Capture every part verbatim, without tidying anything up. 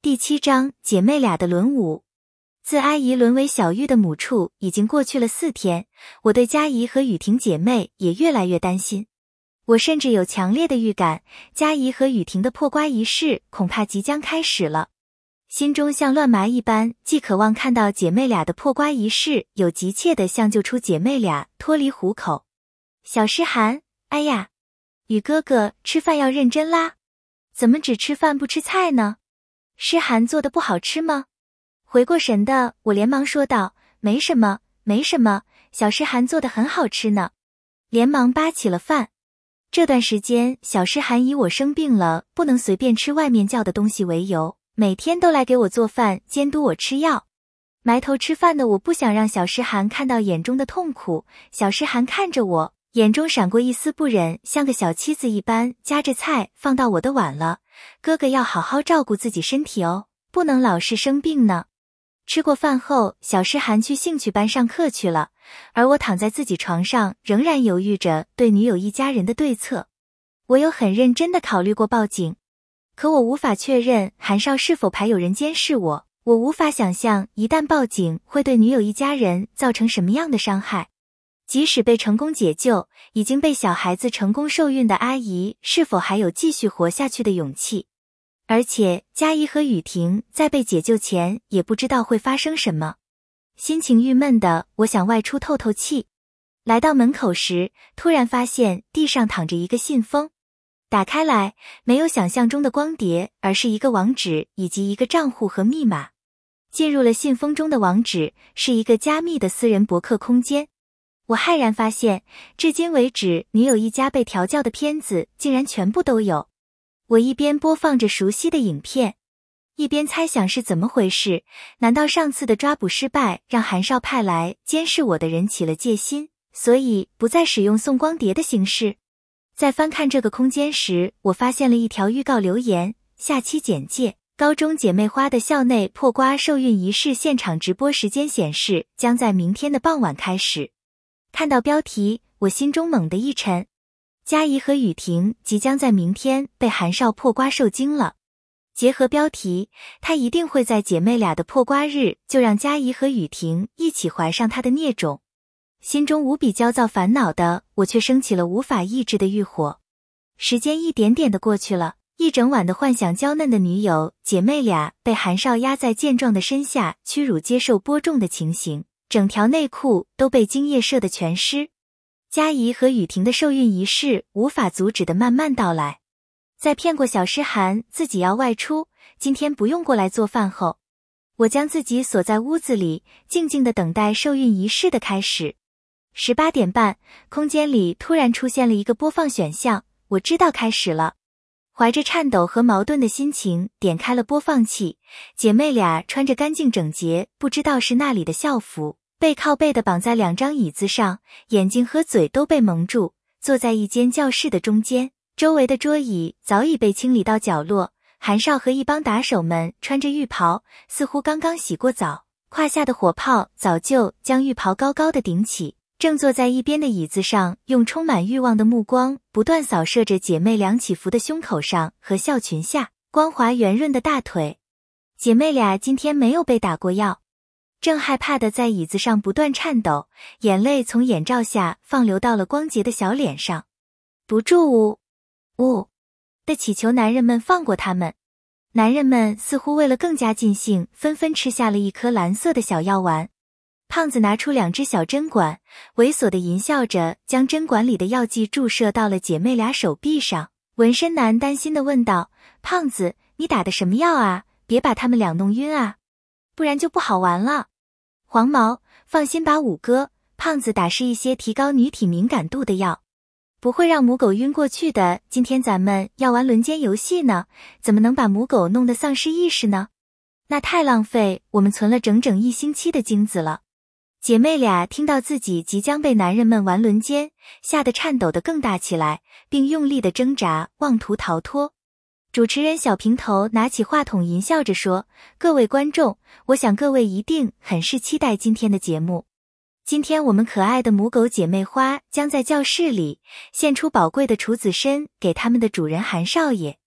第七章，姐妹俩的轮舞。自阿姨沦为小玉的母处已经过去了四天，我对佳怡和雨婷姐妹也越来越担心。我甚至有强烈的预感，佳怡和雨婷的破瓜仪式恐怕即将开始了。心中像乱麻一般，既渴望看到姐妹俩的破瓜仪式，又急切地想救出姐妹俩脱离虎口。小诗涵，哎呀，雨哥哥吃饭要认真啦，怎么只吃饭不吃菜呢？诗涵做的不好吃吗？回过神的我连忙说道，没什么，没什么，小诗涵做的很好吃呢。连忙扒起了饭。这段时间，小诗涵以我生病了，不能随便吃外面叫的东西为由，每天都来给我做饭，监督我吃药。埋头吃饭的我不想让小诗涵看到眼中的痛苦，小诗涵看着我，眼中闪过一丝不忍，像个小妻子一般夹着菜放到我的碗了。哥哥要好好照顾自己身体哦，不能老是生病呢。吃过饭后，小诗涵去兴趣班上课去了，而我躺在自己床上，仍然犹豫着对女友一家人的对策。我有很认真地考虑过报警，可我无法确认韩少是否还有人监视我，我无法想象一旦报警会对女友一家人造成什么样的伤害。即使被成功解救，已经被小孩子成功受孕的阿姨是否还有继续活下去的勇气？而且佳怡和雨婷在被解救前也不知道会发生什么。心情郁闷的我想外出透透气。来到门口时，突然发现地上躺着一个信封。打开来，没有想象中的光碟，而是一个网址以及一个账户和密码。进入了信封中的网址，是一个加密的私人博客空间。我骇然发现，至今为止女友一家被调教的片子竟然全部都有。我一边播放着熟悉的影片，一边猜想是怎么回事，难道上次的抓捕失败让韩少派来监视我的人起了戒心，所以不再使用送光碟的形式？在翻看这个空间时，我发现了一条预告留言，下期简介。高中姐妹花的校内破瓜受孕仪式现场直播时间显示将在明天的傍晚开始。看到标题，我心中猛地一沉。佳怡和雨婷即将在明天被韩少破瓜受精了。结合标题，他一定会在姐妹俩的破瓜日就让佳怡和雨婷一起怀上他的孽种。心中无比焦躁烦恼的我却升起了无法抑制的欲火。时间一点点的过去了，一整晚的幻想娇嫩的女友姐妹俩被韩少压在健壮的身下屈辱接受播种的情形，整条内裤都被精液射得全湿。佳怡和雨婷的受孕仪式无法阻止的慢慢到来。在骗过小诗涵自己要外出，今天不用过来做饭后，我将自己锁在屋子里，静静地等待受孕仪式的开始。十八点半，空间里突然出现了一个播放选项，我知道开始了。怀着颤抖和矛盾的心情点开了播放器，姐妹俩穿着干净整洁不知道是那里的校服，背靠背地绑在两张椅子上，眼睛和嘴都被蒙住，坐在一间教室的中间，周围的桌椅早已被清理到角落。韩少和一帮打手们穿着浴袍，似乎刚刚洗过澡，胯下的火炮早就将浴袍高高的顶起，正坐在一边的椅子上，用充满欲望的目光不断扫射着姐妹俩起伏的胸口上和校裙下光滑圆润的大腿。姐妹俩今天没有被打过药，正害怕的在椅子上不断颤抖，眼泪从眼罩下放流到了光洁的小脸上。不住呜呜的祈求男人们放过他们。男人们似乎为了更加尽兴，纷纷吃下了一颗蓝色的小药丸。胖子拿出两只小针管，猥琐地淫笑着将针管里的药剂注射到了姐妹俩手臂上。纹身男担心地问道，胖子，你打的什么药啊？别把他们俩弄晕啊，不然就不好玩了。黄毛，放心吧五哥，胖子打是一些提高女体敏感度的药，不会让母狗晕过去的。今天咱们要玩轮奸游戏呢，怎么能把母狗弄得丧失意识呢？那太浪费我们存了整整一星期的精子了。姐妹俩听到自己即将被男人们玩轮奸，吓得颤抖得更大起来，并用力地挣扎，妄图逃脱。主持人小平头拿起话筒淫笑着说，各位观众，我想各位一定很是期待今天的节目。今天我们可爱的母狗姐妹花将在教室里献出宝贵的处子身给他们的主人韩少爷。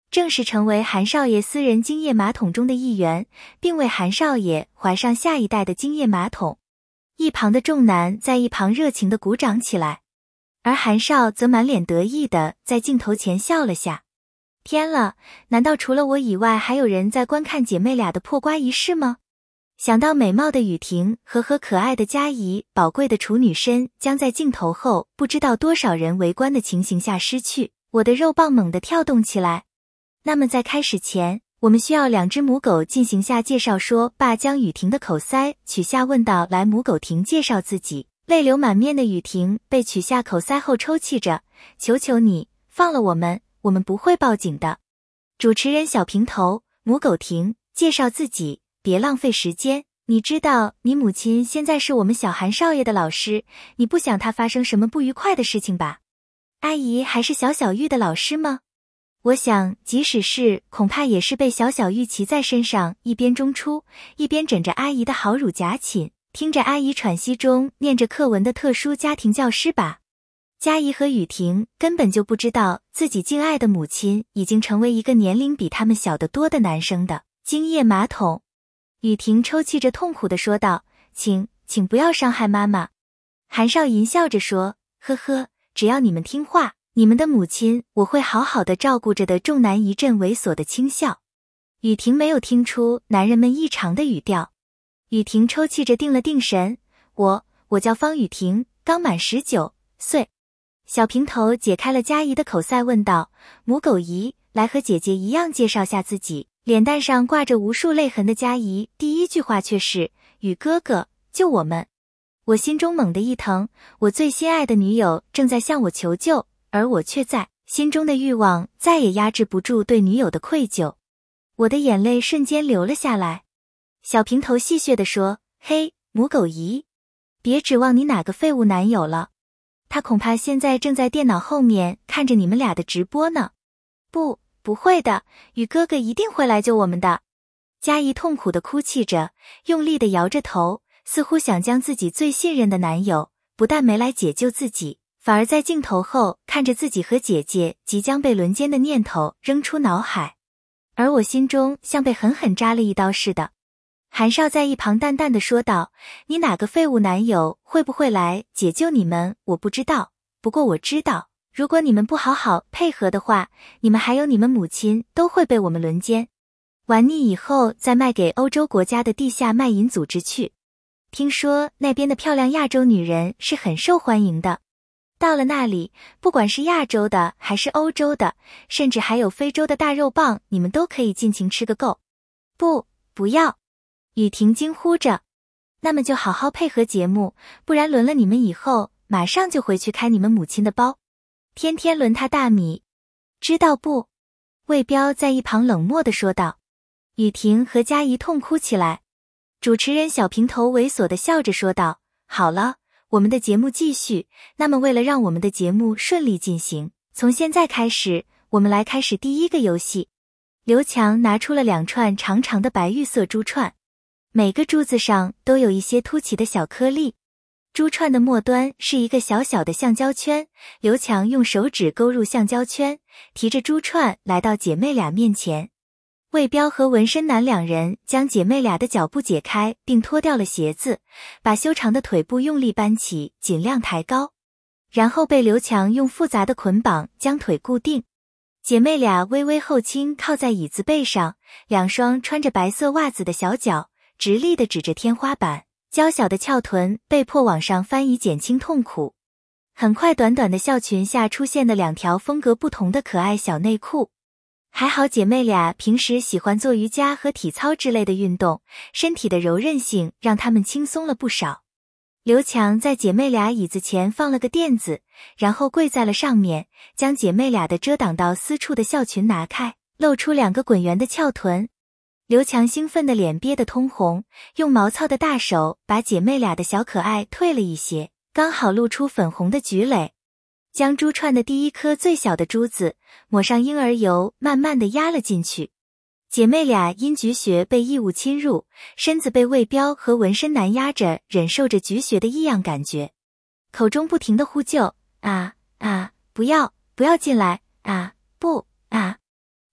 正式成为韩少爷私人精液马桶中的一员，并为韩少爷怀上下一代的精液马桶。一旁的众男在一旁热情地鼓掌起来，而韩少则满脸得意地在镜头前笑了下。天了，难道除了我以外还有人在观看姐妹俩的破瓜仪式吗？想到美貌的雨婷和和可爱的佳怡，宝贵的处女身将在镜头后不知道多少人围观的情形下失去，我的肉棒猛地跳动起来。那么在开始前，我们需要两只母狗进行下介绍。说罢将雨婷的口塞取下，问道：来，母狗婷介绍自己。泪流满面的雨婷被取下口塞后抽泣着：求求你放了我们，我们不会报警的。主持人小平头：母狗婷介绍自己，别浪费时间。你知道你母亲现在是我们小韩少爷的老师，你不想她发生什么不愉快的事情吧？阿姨还是小小玉的老师吗？我想即使是，恐怕也是被小小玉骑在身上，一边中出，一边枕着阿姨的好乳夹寝，听着阿姨喘息中念着课文的特殊家庭教师吧。佳怡和雨婷根本就不知道自己敬爱的母亲已经成为一个年龄比他们小得多的男生的精液马桶。雨婷抽泣着痛苦地说道：请请不要伤害妈妈。韩少淫笑着说：呵呵，只要你们听话，你们的母亲我会好好的照顾着的。众男一阵猥琐的轻笑。雨婷没有听出男人们异常的语调。雨婷抽泣着定了定神：我我叫方雨婷，刚满十九岁。小平头解开了佳怡的口塞问道：母狗姨，来和姐姐一样介绍下自己。脸蛋上挂着无数泪痕的佳怡第一句话却是：雨哥哥，救我们。我心中猛地一疼，我最心爱的女友正在向我求救，而我却在心中的欲望再也压制不住对女友的愧疚。我的眼泪瞬间流了下来。小平头戏谑地说：嘿，母狗姨，别指望你哪个废物男友了，他恐怕现在正在电脑后面看着你们俩的直播呢。不不会的，雨哥哥一定会来救我们的。佳怡痛苦地哭泣着，用力地摇着头，似乎想将自己最信任的男友不但没来解救自己，反而在镜头后看着自己和姐姐即将被轮奸的念头扔出脑海。而我心中像被狠狠扎了一刀似的。韩少在一旁淡淡地说道：你哪个废物男友会不会来解救你们我不知道，不过我知道，如果你们不好好配合的话，你们还有你们母亲都会被我们轮奸，玩腻以后再卖给欧洲国家的地下卖淫组织去。听说那边的漂亮亚洲女人是很受欢迎的，到了那里，不管是亚洲的还是欧洲的，甚至还有非洲的大肉棒，你们都可以尽情吃个够。不，不要！雨婷惊呼着。那么就好好配合节目，不然轮了你们以后，马上就回去开你们母亲的包。天天轮他大米，知道不？魏彪在一旁冷漠地说道。雨婷和佳怡痛哭起来。主持人小平头猥琐地笑着说道：好了，我们的节目继续。那么为了让我们的节目顺利进行，从现在开始，我们来开始第一个游戏。刘强拿出了两串长长的白玉色珠串，每个珠子上都有一些凸起的小颗粒。珠串的末端是一个小小的橡胶圈，刘强用手指勾入橡胶圈，提着珠串来到姐妹俩面前。魏彪和纹身男两人将姐妹俩的脚步解开，并脱掉了鞋子，把修长的腿部用力搬起，尽量抬高，然后被刘强用复杂的捆绑将腿固定。姐妹俩微微后倾靠在椅子背上，两双穿着白色袜子的小脚直立地指着天花板，娇小的翘臀被迫往上翻以减轻痛苦。很快短短的校裙下出现了两条风格不同的可爱小内裤。还好姐妹俩平时喜欢做瑜伽和体操之类的运动，身体的柔韧性让她们轻松了不少。刘强在姐妹俩椅子前放了个垫子，然后跪在了上面，将姐妹俩的遮挡到私处的校裙拿开，露出两个滚圆的翘臀。刘强兴奋的脸憋得通红，用毛糙的大手把姐妹俩的小可爱退了一些，刚好露出粉红的菊蕾。将珠串的第一颗最小的珠子抹上婴儿油，慢慢地压了进去。姐妹俩因菊穴被异物侵入，身子被魏彪和纹身男压着，忍受着菊穴的异样感觉，口中不停地呼救：啊啊，不要不要进来，啊不啊！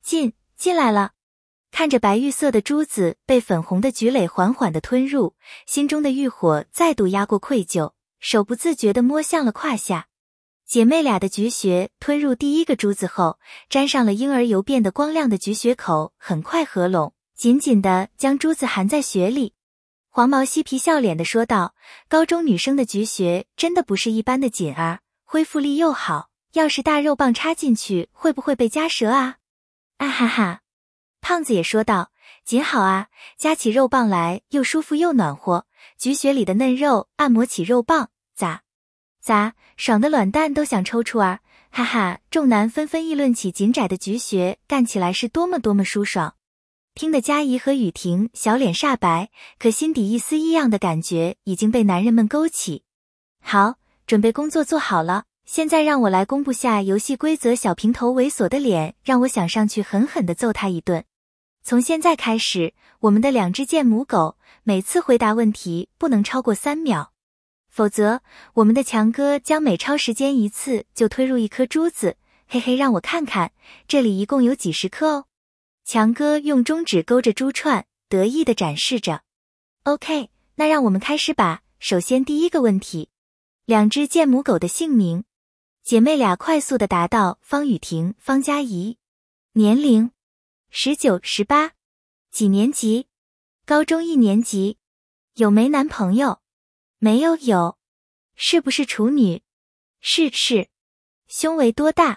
进，进来了。看着白玉色的珠子被粉红的菊蕾缓缓地吞入，心中的欲火再度压过愧疚，手不自觉地摸向了胯下。姐妹俩的菊穴吞入第一个珠子后，沾上了婴儿油变得光亮的菊穴口，很快合拢，紧紧地将珠子含在穴里。黄毛嬉皮笑脸地说道，高中女生的菊穴真的不是一般的紧儿，恢复力又好，要是大肉棒插进去会不会被夹折啊？啊哈哈。胖子也说道，紧好啊，夹起肉棒来又舒服又暖和，菊穴里的嫩肉按摩起肉棒，咋咋爽的卵蛋都想抽出儿，哈哈。众男纷纷议论起紧窄的菊穴干起来是多么多么舒爽。听得佳怡和雨婷小脸煞白，可心底一丝异样的感觉已经被男人们勾起。好，准备工作做好了，现在让我来公布下游戏规则。小平头猥琐的脸让我想上去狠狠地揍他一顿。从现在开始，我们的两只贱母狗每次回答问题不能超过三秒，否则我们的强哥将每超时间一次就推入一颗珠子。嘿嘿，让我看看，这里一共有几十颗哦。强哥用中指勾着珠串，得意地展示着。OK， 那让我们开始吧。首先第一个问题，两只贱母狗的姓名。姐妹俩快速地答道，方雨婷、方佳怡。年龄十九、十八。几年级？高中一年级。有没男朋友？没有。有。是不是处女？是是。胸围多大？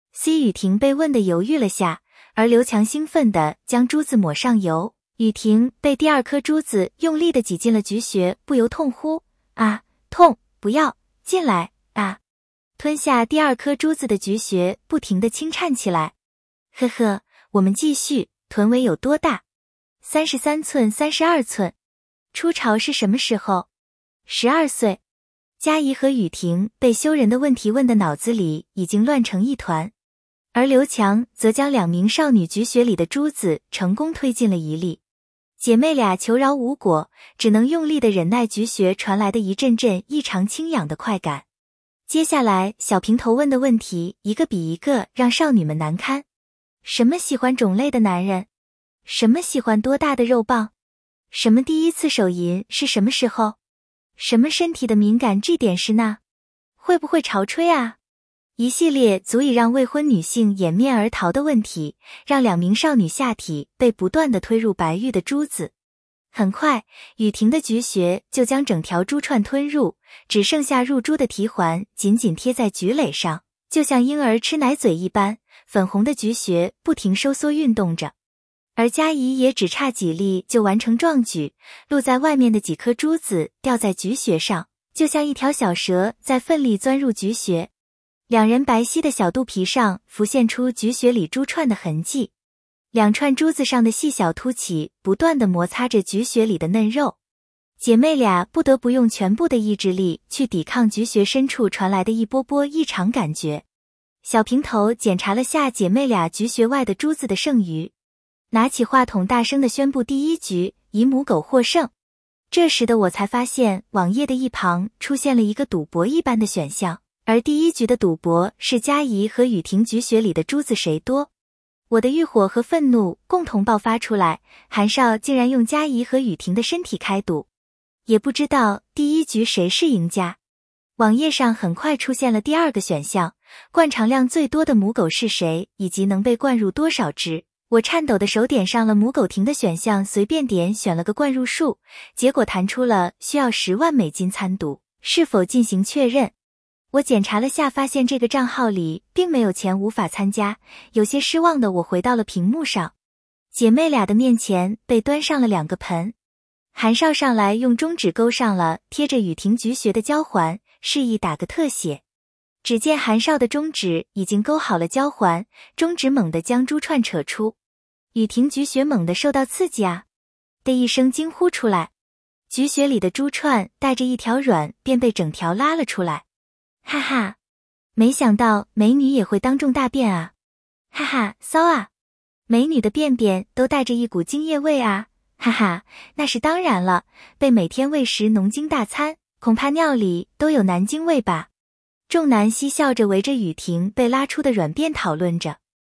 C 雨婷被问的犹豫了下，而刘强兴奋地将珠子抹上油。雨婷被第二颗珠子用力地挤进了菊穴，不由痛呼，啊，痛，不要进来啊！吞下第二颗珠子的菊穴不停地轻颤起来。呵呵，我们继续。臀围有多大？三十三寸、三十二寸。初潮是什么时候？十二岁。佳怡和雨婷被羞人的问题问的脑子里已经乱成一团，而刘强则将两名少女菊穴里的珠子成功推进了一粒。姐妹俩求饶无果，只能用力的忍耐菊穴传来的一阵阵异常清痒的快感。接下来小平头问的问题一个比一个让少女们难堪。什么喜欢种类的男人？什么喜欢多大的肉棒？什么第一次手淫是什么时候？什么身体的敏感这点是那？会不会潮吹啊？一系列足以让未婚女性掩面而逃的问题，让两名少女下体被不断地推入白玉的珠子。很快，雨婷的菊穴就将整条珠串吞入，只剩下入珠的提环紧紧贴在菊蕾上，就像婴儿吃奶嘴一般，粉红的菊穴不停收缩运动着。而佳怡也只差几粒就完成壮举，露在外面的几颗珠子掉在菊穴上，就像一条小蛇在奋力钻入菊穴。两人白皙的小肚皮上浮现出菊穴里珠串的痕迹，两串珠子上的细小凸起不断地摩擦着菊穴里的嫩肉。姐妹俩不得不用全部的意志力去抵抗菊穴深处传来的一波波异常感觉。小平头检查了下姐妹俩菊穴外的珠子的剩余，拿起话筒大声地宣布第一局以母狗获胜。这时的我才发现网页的一旁出现了一个赌博一般的选项，而第一局的赌博是佳怡和雨婷菊穴里的珠子谁多。我的欲火和愤怒共同爆发出来，韩少竟然用佳怡和雨婷的身体开赌，也不知道第一局谁是赢家。网页上很快出现了第二个选项，灌肠量最多的母狗是谁，以及能被灌入多少只。我颤抖的手点上了母狗亭的选项，随便点选了个灌入数，结果弹出了需要十万美金参赌，是否进行确认。我检查了下，发现这个账号里并没有钱，无法参加。有些失望的我回到了屏幕上，姐妹俩的面前被端上了两个盆。韩少上来用中指勾上了贴着雨婷菊穴的交环，示意打个特写。只见韩少的中指已经勾好了交环，中指猛地将珠串扯出，雨婷菊穴猛地受到刺激啊的一声惊呼出来，菊穴里的珠串带着一条软便被整条拉了出来。哈哈，没想到美女也会当众大便啊！哈哈，骚啊！美女的便便都带着一股精液味啊！哈哈，那是当然了，被每天喂食浓精大餐，恐怕尿里都有南京味吧。众男嬉笑着围着雨婷被拉出的软便讨论着。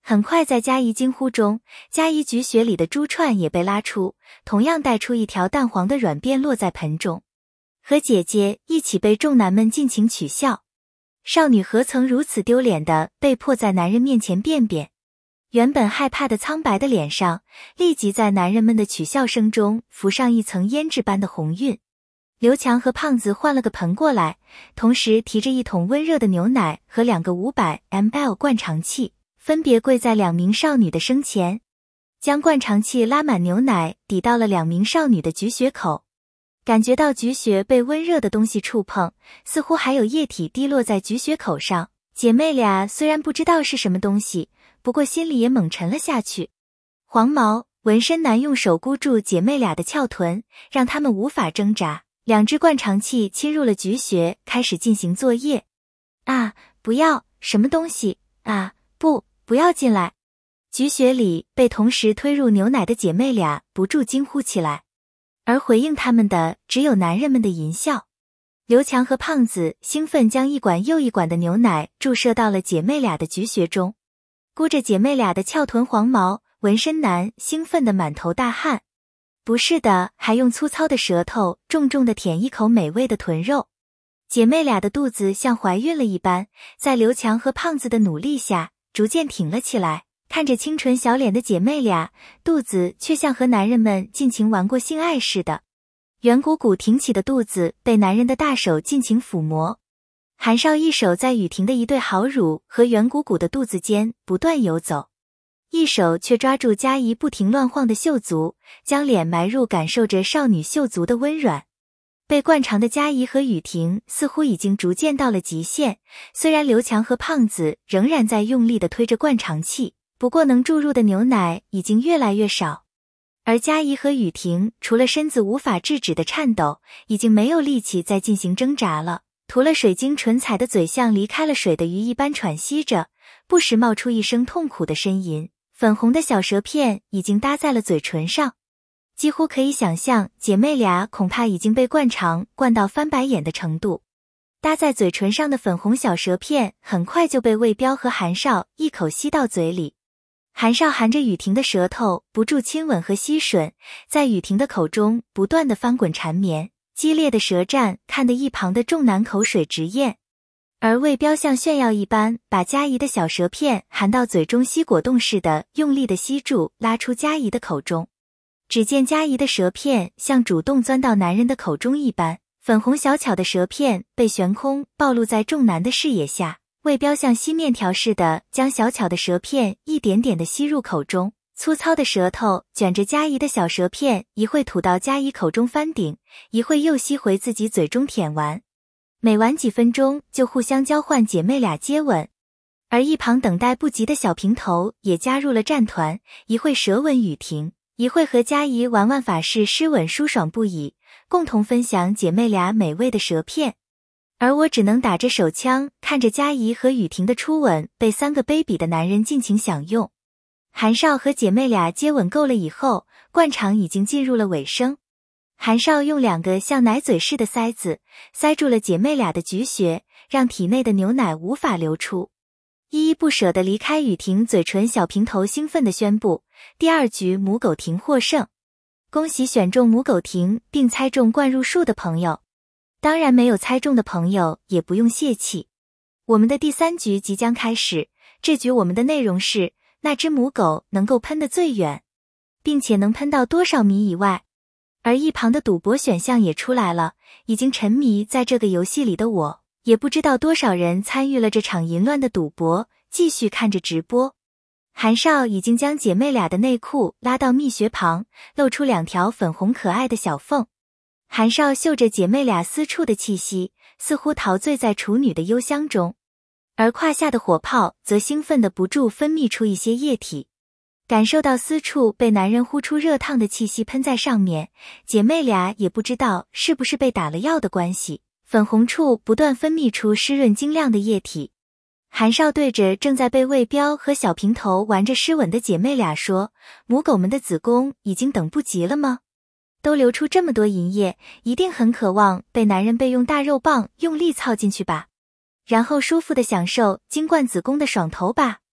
很快在佳怡惊呼中，佳怡菊穴里的珠串也被拉出，同样带出一条淡黄的软便落在盆中，和姐姐一起被众男们尽情取笑。少女何曾如此丢脸的被迫在男人面前便便？原本害怕的苍白的脸上，立即在男人们的取笑声中浮上一层胭脂般的红晕。刘强和胖子换了个盆过来，同时提着一桶温热的牛奶和两个 五百mililiters 灌肠器，分别跪在两名少女的生前，将灌肠器拉满牛奶抵到了两名少女的菊穴口。感觉到菊穴被温热的东西触碰，似乎还有液体滴落在菊穴口上，姐妹俩虽然不知道是什么东西，不过心里也猛沉了下去。黄毛、纹身男用手箍住姐妹俩的翘臀，让她们无法挣扎。两只灌肠器侵入了菊穴，开始进行作业。啊，不要，什么东西啊，不，不要进来！菊穴里被同时推入牛奶的姐妹俩不住惊呼起来，而回应他们的只有男人们的淫笑。刘强和胖子兴奋将一管又一管的牛奶注射到了姐妹俩的菊穴中，箍着姐妹俩的翘臀黄毛、纹身男兴奋得满头大汗。不是的，还用粗糙的舌头重重地舔一口美味的臀肉。姐妹俩的肚子像怀孕了一般，在刘强和胖子的努力下，逐渐挺了起来。看着清纯小脸的姐妹俩，肚子却像和男人们尽情玩过性爱似的。圆鼓鼓挺起的肚子被男人的大手尽情抚摸。韩少一手在雨婷的一对好乳和圆鼓鼓的肚子间不断游走，一手却抓住佳怡不停乱晃的秀足，将脸埋入感受着少女秀足的温软。被灌肠的佳怡和雨婷似乎已经逐渐到了极限，虽然刘强和胖子仍然在用力地推着灌肠器，不过能注入的牛奶已经越来越少。而佳怡和雨婷除了身子无法制止的颤抖，已经没有力气再进行挣扎了，涂了水晶唇彩的嘴像离开了水的鱼一般喘息着，不时冒出一声痛苦的呻吟。粉红的小舌片已经搭在了嘴唇上，几乎可以想象姐妹俩恐怕已经被灌肠灌到翻白眼的程度。搭在嘴唇上的粉红小舌片很快就被魏彪和韩少一口吸到嘴里。韩少含着雨婷的舌头不住亲吻和吸吮，在雨婷的口中不断的翻滚缠绵，激烈的舌战看得一旁的众男口水直咽。而魏彪像炫耀一般把佳怡的小舌片含到嘴中，吸果冻似的用力的吸住，拉出佳怡的口中。只见佳怡的舌片像主动钻到男人的口中一般，粉红小巧的舌片被悬空暴露在众男的视野下。魏彪像吸面条似的将小巧的舌片一点点的吸入口中，粗糙的舌头卷着佳怡的小舌片，一会吐到佳怡口中翻顶，一会又吸回自己嘴中舔完。每玩几分钟就互相交换姐妹俩接吻，而一旁等待不及的小平头也加入了战团，一会舌吻雨婷，一会和佳怡玩玩法式湿吻，舒爽不已，共同分享姐妹俩美味的舌片。而我只能打着手枪看着佳怡和雨婷的初吻被三个卑鄙的男人尽情享用。韩少和姐妹俩接吻够了以后，灌肠已经进入了尾声。韩少用两个像奶嘴似的塞子塞住了姐妹俩的菊穴，让体内的牛奶无法流出。依依不舍地离开雨婷嘴唇，小平头兴奋地宣布，第二局母狗亭获胜。恭喜选中母狗亭并猜中灌入术的朋友，当然没有猜中的朋友也不用泄气。我们的第三局即将开始，这局我们的内容是那只母狗能够喷得最远，并且能喷到多少米以外。而一旁的赌博选项也出来了，已经沉迷在这个游戏里的我，也不知道多少人参与了这场淫乱的赌博，继续看着直播。韩少已经将姐妹俩的内裤拉到蜜穴旁，露出两条粉红可爱的小缝。韩少嗅着姐妹俩私处的气息，似乎陶醉在处女的幽香中，而胯下的火炮则兴奋地不住分泌出一些液体。感受到私处被男人呼出热烫的气息喷在上面，姐妹俩也不知道是不是被打了药的关系，粉红处不断分泌出湿润晶亮的液体。韩少对着正在被魏彪和小平头玩着湿吻的姐妹俩说，母狗们的子宫已经等不及了吗？都流出这么多淫液，一定很渴望被男人被用大肉棒用力操进去吧，然后舒服地享受精灌子宫的爽头吧。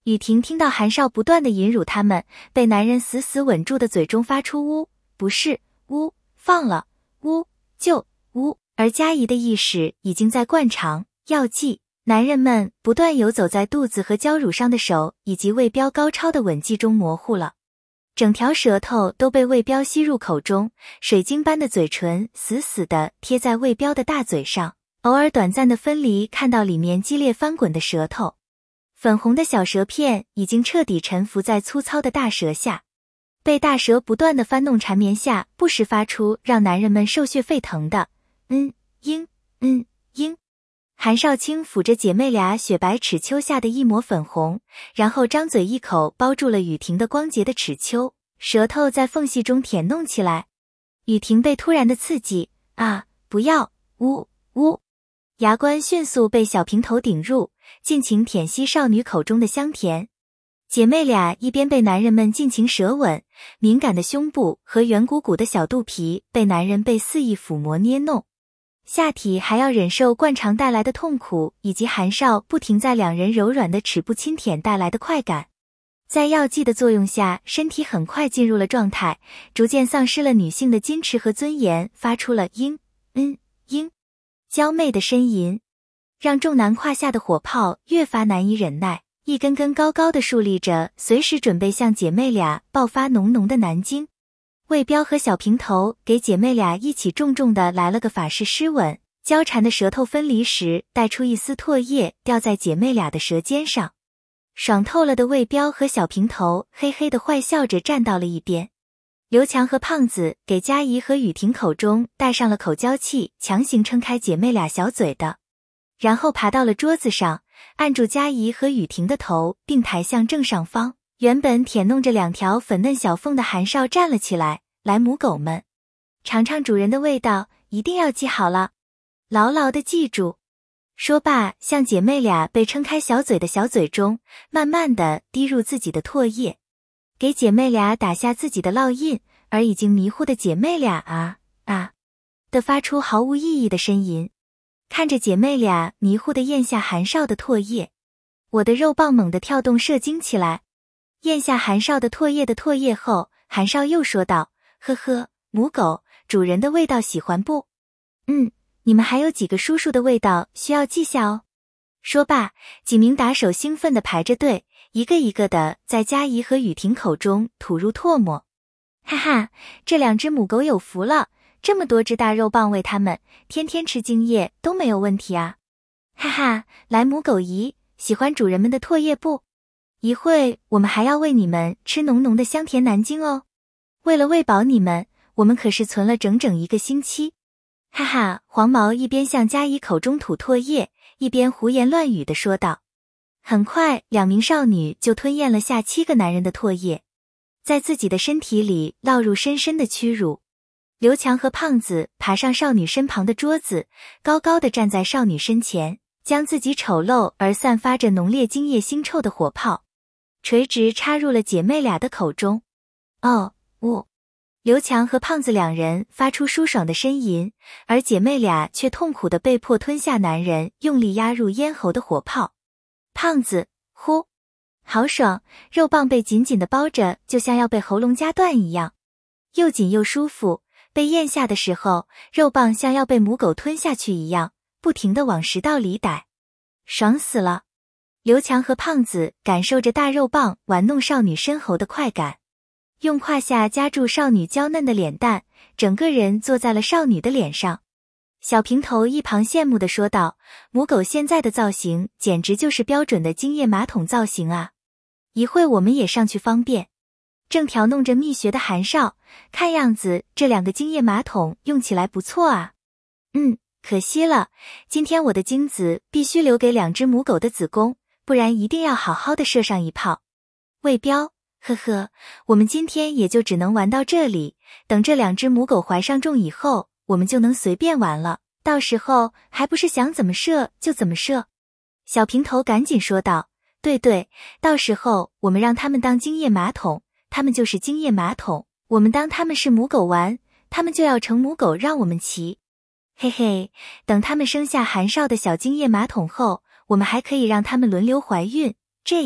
雨婷听到韩少不断地引辱他们，被男人死死吻住的嘴中发出呜，不是，呜，放了，呜，就，呜，而佳怡的意识已经在灌肠、药剂，男人们不断游走在肚子和娇乳上的手以及魏彪高超的吻技中模糊了。整条舌头都被魏彪吸入口中，水晶般的嘴唇死死地贴在魏彪的大嘴上，偶尔短暂的分离，看到里面激烈翻滚的舌头。粉红的小舌片已经彻底沉浮在粗糙的大舌下，被大舌不断的翻弄缠绵下，不时发出让男人们兽血沸腾的嗯嘤嗯嘤。韩少卿抚着姐妹俩雪白齿丘下的一抹粉红，然后张嘴一口包住了雨婷的光洁的齿丘，舌头在缝隙中舔弄起来。雨婷被突然的刺激，啊，不要，呜呜，牙关迅速被小平头顶入，尽情舔吸少女口中的香甜。姐妹俩一边被男人们尽情舌吻，敏感的胸部和圆鼓鼓的小肚皮被男人被肆意抚摸捏弄，下体还要忍受灌肠带来的痛苦，以及韩少不停在两人柔软的齿部轻舔带来的快感。在药剂的作用下，身体很快进入了状态，逐渐丧失了女性的矜持和尊严，发出了嘤嗯嘤娇媚的呻吟，让众男胯下的火炮越发难以忍耐，一根根高高的竖立着，随时准备向姐妹俩爆发浓浓的男精。魏彪和小平头给姐妹俩一起重重的来了个法式湿吻，交缠的舌头分离时带出一丝唾液掉在姐妹俩的舌尖上。爽透了的魏彪和小平头嘿嘿的坏笑着站到了一边。刘强和胖子给佳怡和雨婷口中带上了口交器，强行撑开姐妹俩小嘴的，然后爬到了桌子上，按住佳怡和雨婷的头，并抬向正上方。原本舔弄着两条粉嫩小缝的韩少站了起来，来母狗们，尝尝主人的味道，一定要记好了，牢牢地记住。说罢，向姐妹俩被撑开小嘴的小嘴中，慢慢地滴入自己的唾液，给姐妹俩打下自己的烙印，而已经迷糊的姐妹俩啊啊的发出毫无意义的呻吟。看着姐妹俩迷糊地咽下韩少的唾液，我的肉棒猛地跳动射精起来。咽下韩少的唾液的唾液后，韩少又说道：呵呵，母狗，主人的味道喜欢不？嗯，你们还有几个叔叔的味道需要记下哦。说罢，几名打手兴奋地排着队，一个一个的在佳怡和雨婷口中吐入唾沫。哈哈，这两只母狗有福了，这么多只大肉棒喂它们，天天吃精液都没有问题啊。哈哈，来母狗姨，喜欢主人们的唾液不？一会我们还要喂你们吃浓浓的香甜南精哦。为了喂饱你们，我们可是存了整整一个星期。哈哈，黄毛一边向佳怡口中吐唾液，一边胡言乱语地说道。很快，两名少女就吞咽了下七个男人的唾液，在自己的身体里烙入深深的屈辱。刘强和胖子爬上少女身旁的桌子，高高地站在少女身前，将自己丑陋而散发着浓烈精液腥臭的火炮垂直插入了姐妹俩的口中。哦，呜！刘强和胖子两人发出舒爽的呻吟，而姐妹俩却痛苦地被迫吞下男人用力压入咽喉的火炮。胖子，呼，好爽，肉棒被紧紧地包着，就像要被喉咙夹断一样，又紧又舒服。被咽下的时候，肉棒像要被母狗吞下去一样，不停地往食道里逮，爽死了。刘强和胖子感受着大肉棒玩弄少女深喉的快感，用胯下夹住少女娇嫩的脸蛋，整个人坐在了少女的脸上。小平头一旁羡慕地说道：母狗现在的造型简直就是标准的精液马桶造型啊，一会我们也上去方便。正调弄着蜜穴的韩少，看样子这两个精液马桶用起来不错啊。嗯，可惜了，今天我的精子必须留给两只母狗的子宫，不然一定要好好的射上一炮。魏彪，呵呵，我们今天也就只能玩到这里，等这两只母狗怀上重以后，我们就能随便玩了，到时候还不是想怎么射就怎么射。小平头赶紧说道：对对，到时候我们让他们当精液马桶，他们就是精液马桶，我们当他们是母狗玩，他们就要成母狗让我们骑。嘿嘿，等他们生下韩少的小精液马桶后，我们还可以让他们轮流怀孕，这样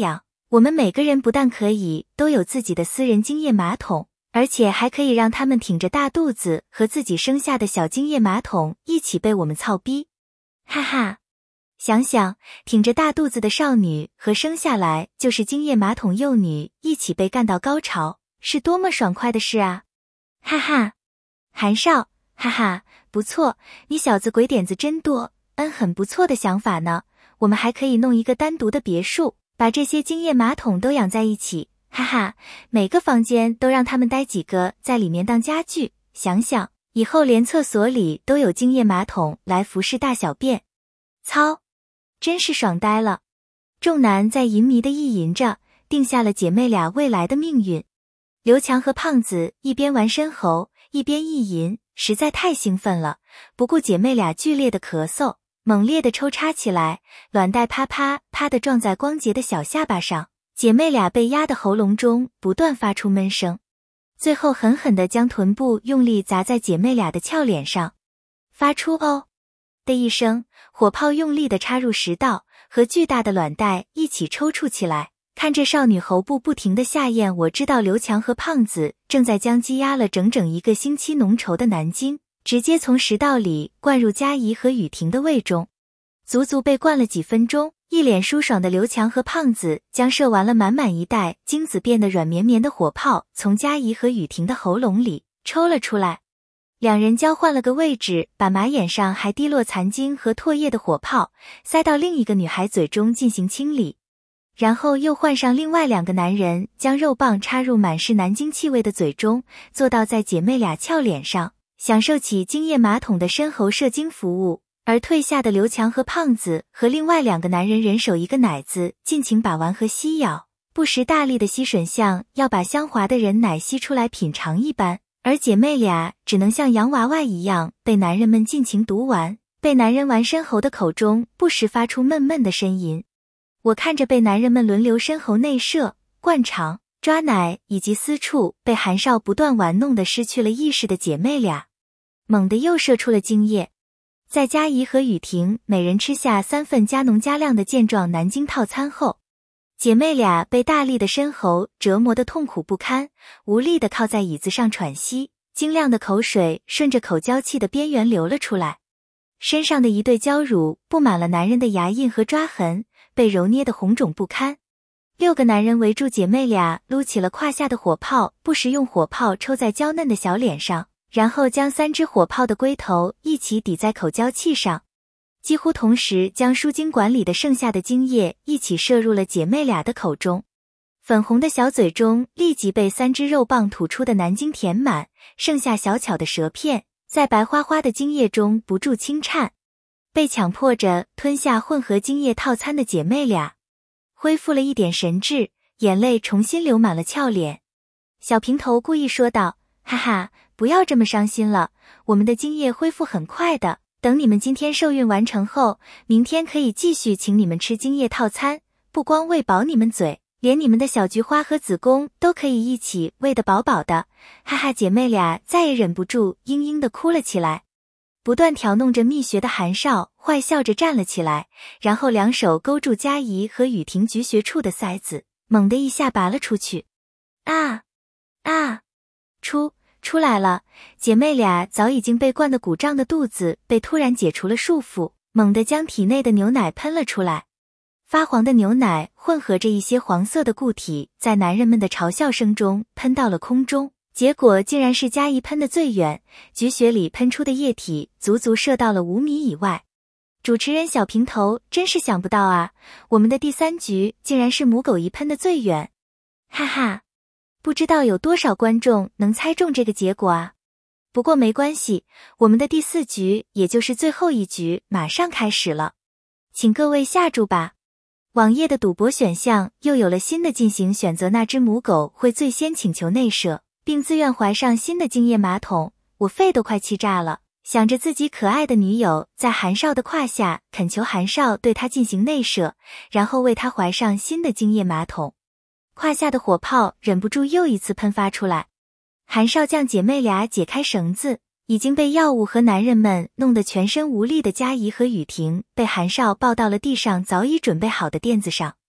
我们每个人不但可以都有自己的私人精液马桶，而且还可以让他们挺着大肚子和自己生下的小精液马桶一起被我们操逼。哈哈，想想挺着大肚子的少女和生下来就是精液马桶幼女一起被干到高潮，是多么爽快的事啊！哈哈，韩少，哈哈，不错，你小子鬼点子真多，嗯，很不错的想法呢。我们还可以弄一个单独的别墅，把这些精液马桶都养在一起，哈哈，每个房间都让他们待几个在里面当家具，想想以后连厕所里都有精液马桶来服侍大小便，操，真是爽呆了。众男在淫迷的意淫着，定下了姐妹俩未来的命运。刘强和胖子一边玩深喉一边意淫，实在太兴奋了，不顾姐妹俩剧烈的咳嗽，猛烈的抽插起来，卵带啪啪啪地撞在光洁的小下巴上，姐妹俩被压的喉咙中不断发出闷声，最后狠狠地将臀部用力砸在姐妹俩的俏脸上，发出哦的一声，火炮用力地插入食道，和巨大的卵带一起抽搐起来。看着少女喉部不停地下咽，我知道刘强和胖子正在将积压了整整一个星期浓稠的南京直接从食道里灌入佳怡和雨婷的胃中。足足被灌了几分钟，一脸舒爽的刘强和胖子将射完了满满一袋精子变得软绵绵的火炮从佳怡和雨婷的喉咙里抽了出来。两人交换了个位置，把马眼上还滴落残精和唾液的火炮塞到另一个女孩嘴中进行清理，然后又换上另外两个男人，将肉棒插入满是南京气味的嘴中，坐到在姐妹俩俏脸上，享受起精液马桶的深喉射精服务。而退下的刘强和胖子和另外两个男人人手一个奶子，尽情把玩和吸咬，不时大力的吸吮，像要把香滑的人奶吸出来品尝一般。而姐妹俩只能像洋娃娃一样被男人们尽情毒玩，被男人玩深喉的口中不时发出闷闷的呻吟。我看着被男人们轮流深喉内射、灌肠、抓奶以及私处被韩少不断玩弄的失去了意识的姐妹俩，猛地又射出了精液。在佳怡和雨婷每人吃下三份加浓加量的健壮南京套餐后，姐妹俩被大力的深喉折磨得痛苦不堪，无力地靠在椅子上喘息，晶亮的口水顺着口交器的边缘流了出来。身上的一对娇乳布满了男人的牙印和抓痕，被揉捏得红肿不堪。六个男人围住姐妹俩，撸起了胯下的火炮，不时用火炮抽在娇嫩的小脸上，然后将三只火炮的龟头一起抵在口交器上，几乎同时将输精管里的剩下的精液一起射入了姐妹俩的口中。粉红的小嘴中立即被三只肉棒吐出的南京填满，剩下小巧的舌片在白花花的精液中不住轻颤。被强迫着吞下混合精液套餐的姐妹俩恢复了一点神智，眼泪重新流满了俏脸。小平头故意说道，哈哈，不要这么伤心了，我们的精液恢复很快的，等你们今天受孕完成后，明天可以继续请你们吃精液套餐，不光喂饱你们嘴，连你们的小菊花和子宫都可以一起喂得饱饱的。哈哈，姐妹俩再也忍不住嘤嘤地哭了起来。不断调弄着蜜穴的韩少坏笑着站了起来，然后两手勾住佳怡和雨婷菊穴处的塞子，猛地一下拔了出去。啊啊，出出来了！姐妹俩早已经被灌得鼓胀的肚子被突然解除了束缚，猛地将体内的牛奶喷了出来。发黄的牛奶混合着一些黄色的固体，在男人们的嘲笑声中喷到了空中，结果竟然是佳怡喷得最远，菊穴里喷出的液体足足射到了五米以外。主持人小平头真是想不到啊，我们的第三局竟然是母狗一喷得最远。哈哈，不知道有多少观众能猜中这个结果啊。不过没关系，我们的第四局也就是最后一局马上开始了，请各位下注吧。网页的赌博选项又有了新的进行选择，那只母狗会最先请求内射，并自愿怀上新的精液马桶。我肺都快气炸了，想着自己可爱的女友在韩少的胯下恳求韩少对她进行内射，然后为她怀上新的精液马桶。胯下的火炮忍不住又一次喷发出来。韩少将姐妹俩解开绳子，已经被药物和男人们弄得全身无力的佳怡和雨婷被韩少抱到了地上早已准备好的垫子上，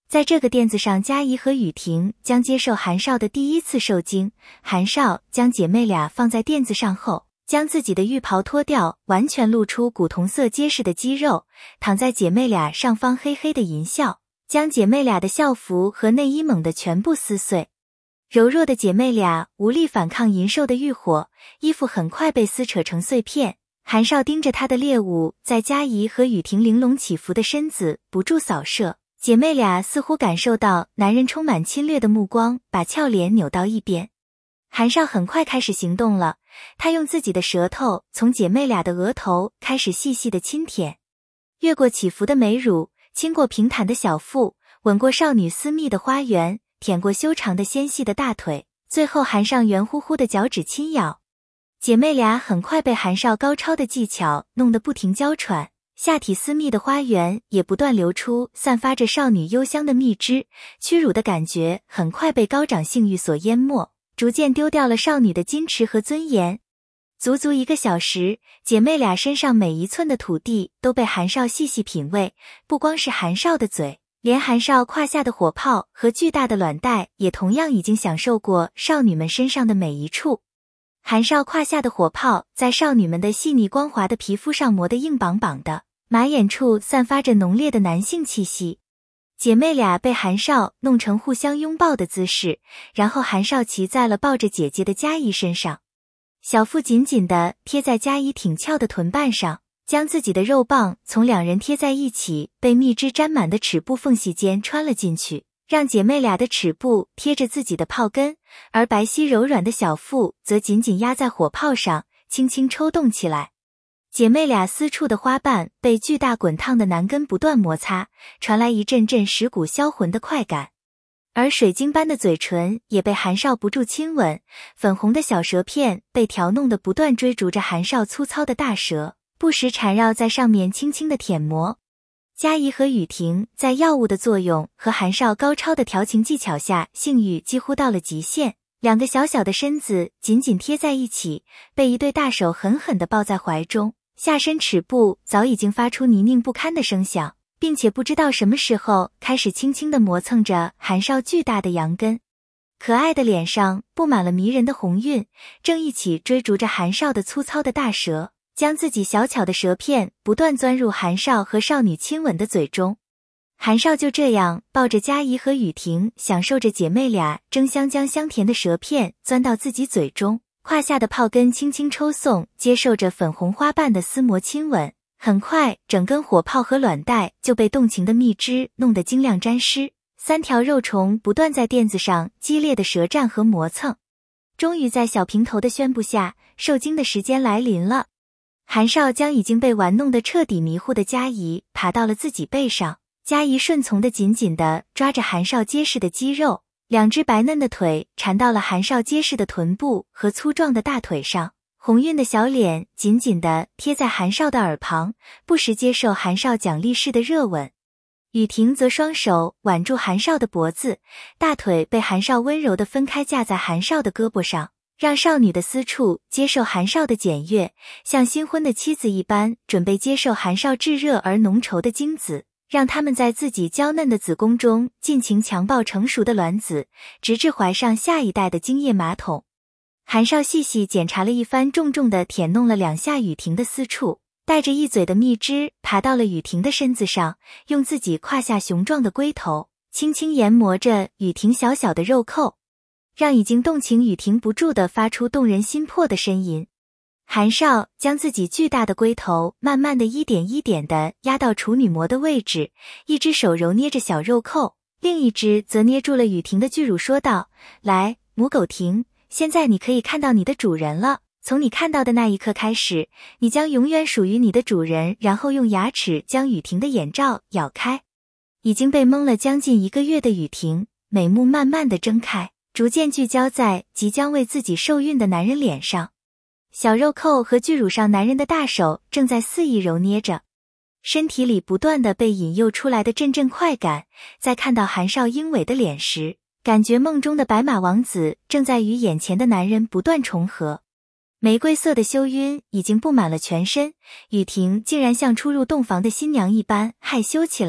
在这个垫子上，佳怡和雨婷将接受韩少的第一次受精。韩少将姐妹俩放在垫子上后，将自己的浴袍脱掉，完全露出古铜色结实的肌肉，躺在姐妹俩上方嘿嘿的淫笑，将姐妹俩的校服和内衣猛地全部撕碎。柔弱的姐妹俩无力反抗淫兽的欲火，衣服很快被撕扯成碎片。韩少盯着他的猎物在佳怡和雨婷玲珑起伏的身子不住扫射，姐妹俩似乎感受到男人充满侵略的目光，把俏脸扭到一边。韩少很快开始行动了，他用自己的舌头从姐妹俩的额头开始细细的亲舔，越过起伏的美乳，亲过平坦的小腹，吻过少女私密的花园，舔过修长的纤细的大腿，最后含上圆乎乎的脚趾轻咬。姐妹俩很快被韩少高超的技巧弄得不停娇喘，下体私密的花园也不断流出散发着少女幽香的蜜汁，屈辱的感觉很快被高涨性欲所淹没，逐渐丢掉了少女的矜持和尊严。足足一个小时，姐妹俩身上每一寸的土地都被韩少细细品味，不光是韩少的嘴，连韩少胯下的火炮和巨大的卵袋也同样已经享受过少女们身上的每一处。韩少胯下的火炮在少女们的细腻光滑的皮肤上磨得硬邦邦的，马眼处散发着浓烈的男性气息。姐妹俩被韩少弄成互相拥抱的姿势，然后韩少骑在了抱着姐姐的佳怡身上，小腹紧紧地贴在佳怡挺翘的臀瓣上，将自己的肉棒从两人贴在一起被蜜汁沾满的齿部缝隙间穿了进去，让姐妹俩的齿部贴着自己的泡根，而白皙柔软的小腹则紧紧压在火炮上，轻轻抽动起来。姐妹俩私处的花瓣被巨大滚烫的男根不断摩擦，传来一阵阵蚀骨销魂的快感。而水晶般的嘴唇也被韩少不住亲吻，粉红的小舌片被调弄得不断追逐着韩少粗糙的大舌，不时缠绕在上面轻轻的舔磨。佳怡和雨婷在药物的作用和韩少高超的调情技巧下，性欲几乎到了极限，两个小小的身子紧紧贴在一起，被一对大手狠狠地抱在怀中，下身齿部早已经发出泥泞不堪的声响，并且不知道什么时候开始轻轻地磨蹭着韩少巨大的阳根。可爱的脸上布满了迷人的红晕，正一起追逐着韩少的粗糙的大舌，将自己小巧的舌片不断钻入韩少和少女亲吻的嘴中。韩少就这样抱着佳怡和雨婷，享受着姐妹俩争相将香甜的舌片钻到自己嘴中，胯下的泡根轻轻抽送，接受着粉红花瓣的撕磨亲吻。很快，整根火炮和卵袋就被动情的蜜汁弄得晶亮沾湿，三条肉虫不断在垫子上激烈的舌战和磨蹭。终于在小平头的宣布下，受精的时间来临了。韩少将已经被玩弄得彻底迷糊的佳怡爬到了自己背上，佳怡顺从的紧紧地抓着韩少结实的肌肉，两只白嫩的腿缠到了韩少结实的臀部和粗壮的大腿上，红晕的小脸紧紧地贴在韩少的耳旁，不时接受韩少奖励式的热吻。雨婷则双手挽住韩少的脖子，大腿被韩少温柔地分开架在韩少的胳膊上，让少女的私处接受韩少的检阅，像新婚的妻子一般准备接受韩少炙热而浓稠的精子，让他们在自己娇嫩的子宫中尽情强暴成熟的卵子，直至怀上下一代的精液马桶。韩少细细检查了一番，重重地舔弄了两下雨婷的私处，带着一嘴的蜜汁爬到了雨婷的身子上，用自己胯下雄壮的龟头轻轻研磨着雨婷小小的肉扣，让已经动情雨婷不住地发出动人心魄的呻吟。韩少将自己巨大的龟头慢慢地一点一点地压到处女膜的位置，一只手揉捏着小肉扣，另一只则捏住了雨婷的巨乳，说道：来，母狗婷，现在你可以看到你的主人了，从你看到的那一刻开始，你将永远属于你的主人。然后用牙齿将雨婷的眼罩咬开。已经被蒙了将近一个月的雨婷，美目慢慢地睁开，逐渐聚焦在即将为自己受孕的男人脸上。小肉扣和巨乳上男人的大手正在肆意揉捏着，身体里不断地被引诱出来的阵阵快感，在看到韩少英伟的脸时，感觉梦中的白马王子正在与眼前的男人不断重合。玫瑰色的羞晕已经布满了全身，雨婷竟然像初入洞房的新娘一般害羞起来，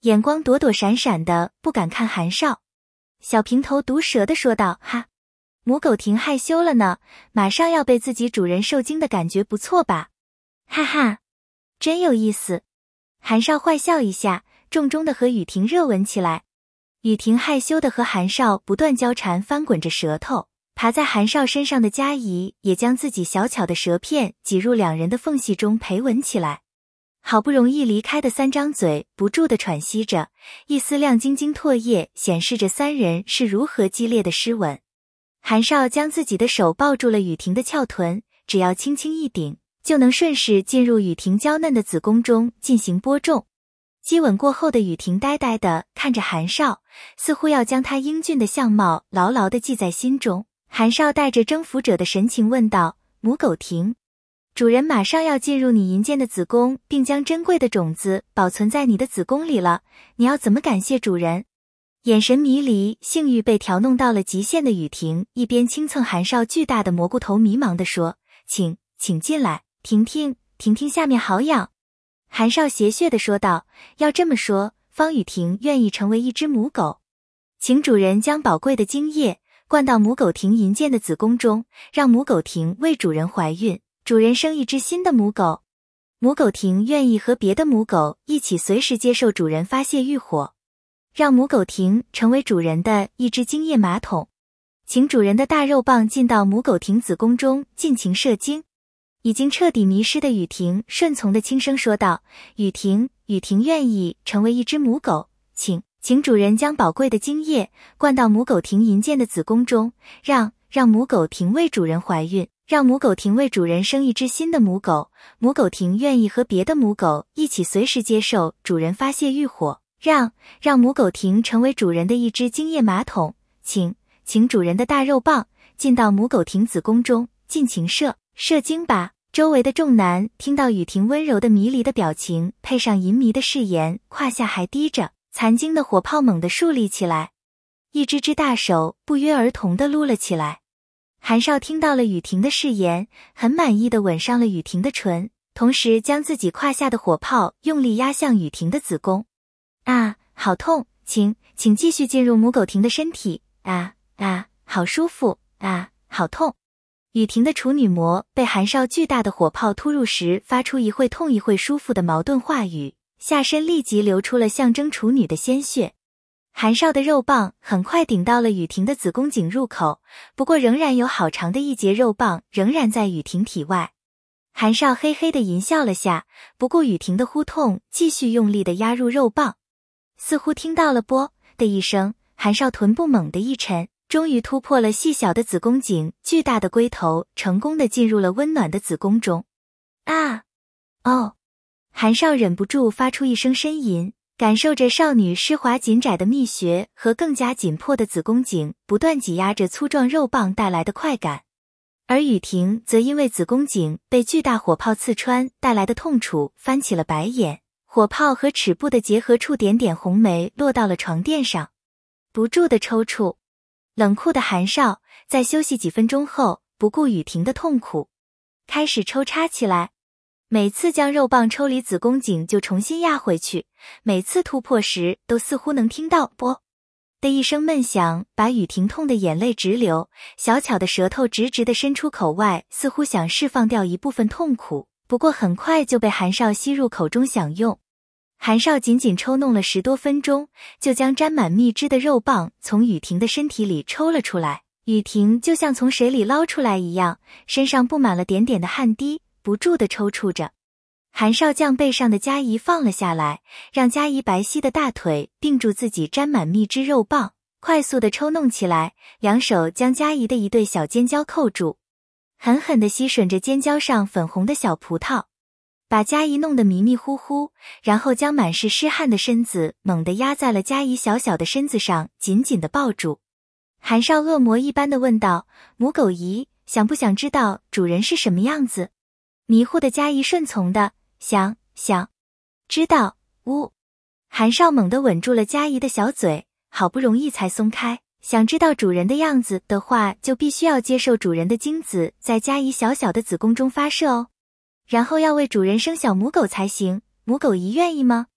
眼光躲躲闪闪的，不敢看韩少。小平头毒舌地说道：哈，母狗挺害羞了呢，马上要被自己主人受惊的感觉不错吧？哈哈，真有意思。韩少坏笑一下，重重的和雨婷热吻起来。雨婷害羞的和韩少不断交缠，翻滚着舌头。爬在韩少身上的佳怡也将自己小巧的舌片挤入两人的缝隙中陪吻起来。好不容易离开的三张嘴不住地喘息着，一丝亮晶晶唾液显示着三人是如何激烈的湿吻。韩少将自己的手抱住了雨婷的翘臀，只要轻轻一顶，就能顺势进入雨婷娇嫩的子宫中进行播种。激吻过后的雨婷呆呆地看着韩少，似乎要将他英俊的相貌牢牢地记在心中。韩少带着征服者的神情问道：母狗婷，主人马上要进入你银剑的子宫，并将珍贵的种子保存在你的子宫里了，你要怎么感谢主人？眼神迷离，性欲被调弄到了极限的雨婷一边轻蹭韩少巨大的蘑菇头，迷茫地说：请请进来，婷婷婷婷下面好痒。韩少邪谑地说道：要这么说，方雨婷愿意成为一只母狗，请主人将宝贵的精液灌到母狗婷银剑的子宫中，让母狗婷为主人怀孕，主人生一只新的母狗。母狗婷愿意和别的母狗一起随时接受主人发泄欲火，让母狗婷成为主人的一只精液马桶，请主人的大肉棒进到母狗婷子宫中尽情射精。已经彻底迷失的雨婷顺从的轻声说道：雨婷雨婷愿意成为一只母狗，请请主人将宝贵的精液灌到母狗婷银剑的子宫中，让让母狗婷为主人怀孕，让母狗婷为主人生一只新的母狗。母狗婷愿意和别的母狗一起随时接受主人发泄欲火，让让母狗婷成为主人的一只精液马桶，请请主人的大肉棒进到母狗婷子宫中尽情射射精吧。周围的众男听到雨婷温柔的迷离的表情，配上淫迷的誓言，胯下还滴着残精的火炮猛地竖立起来，一只只大手不约而同地撸了起来。韩少听到了雨婷的誓言，很满意地吻上了雨婷的唇，同时将自己胯下的火炮用力压向雨婷的子宫。啊，好痛，请请继续进入母狗婷的身体。啊啊，好舒服，啊，好痛。雨婷的处女膜被韩少巨大的火炮突入时，发出一会痛一会舒服的矛盾话语，下身立即流出了象征处女的鲜血。韩少的肉棒很快顶到了雨婷的子宫颈入口，不过仍然有好长的一截肉棒仍然在雨婷体外。韩少嘿嘿地淫笑了下，不顾雨婷的呼痛，继续用力地压入肉棒。似乎听到了啵的一声，韩少臀部猛地一沉，终于突破了细小的子宫颈，巨大的龟头成功地进入了温暖的子宫中。啊！哦！韩少忍不住发出一声呻吟，感受着少女湿滑紧窄的蜜穴和更加紧迫的子宫颈不断挤压着粗壮肉棒带来的快感。而雨婷则因为子宫颈被巨大火炮刺穿带来的痛楚翻起了白眼，火炮和齿部的结合处点点红梅落到了床垫上，不住的抽搐。冷酷的韩少在休息几分钟后，不顾雨婷的痛苦，开始抽插起来。每次将肉棒抽离子宫颈就重新压回去，每次突破时都似乎能听到啵的一声闷响，把雨婷痛得眼泪直流，小巧的舌头直直地伸出口外，似乎想释放掉一部分痛苦，不过很快就被韩少吸入口中享用。韩少仅仅抽弄了十多分钟，就将沾满蜜汁的肉棒从雨婷的身体里抽了出来。雨婷就像从水里捞出来一样，身上布满了点点的汗滴，不住地抽搐着。韩少将背上的佳怡放了下来，让佳怡白皙的大腿并住自己沾满蜜汁肉棒，快速地抽弄起来，两手将佳怡的一对小尖椒扣住，狠狠地吸吮着尖椒上粉红的小葡萄，把佳怡弄得迷迷糊糊，然后将满是湿汗的身子猛地压在了佳怡小小的身子上，紧紧地抱住。韩少恶魔一般地问道：母狗姨，想不想知道主人是什么样子？迷糊的佳怡顺从的想想知道。呜！韩少猛地吻住了佳怡的小嘴，好不容易才松开。想知道主人的样子的话，就必须要接受主人的精子在佳怡小小的子宫中发射哦，然后要为主人生小母狗才行。母狗姨愿意吗？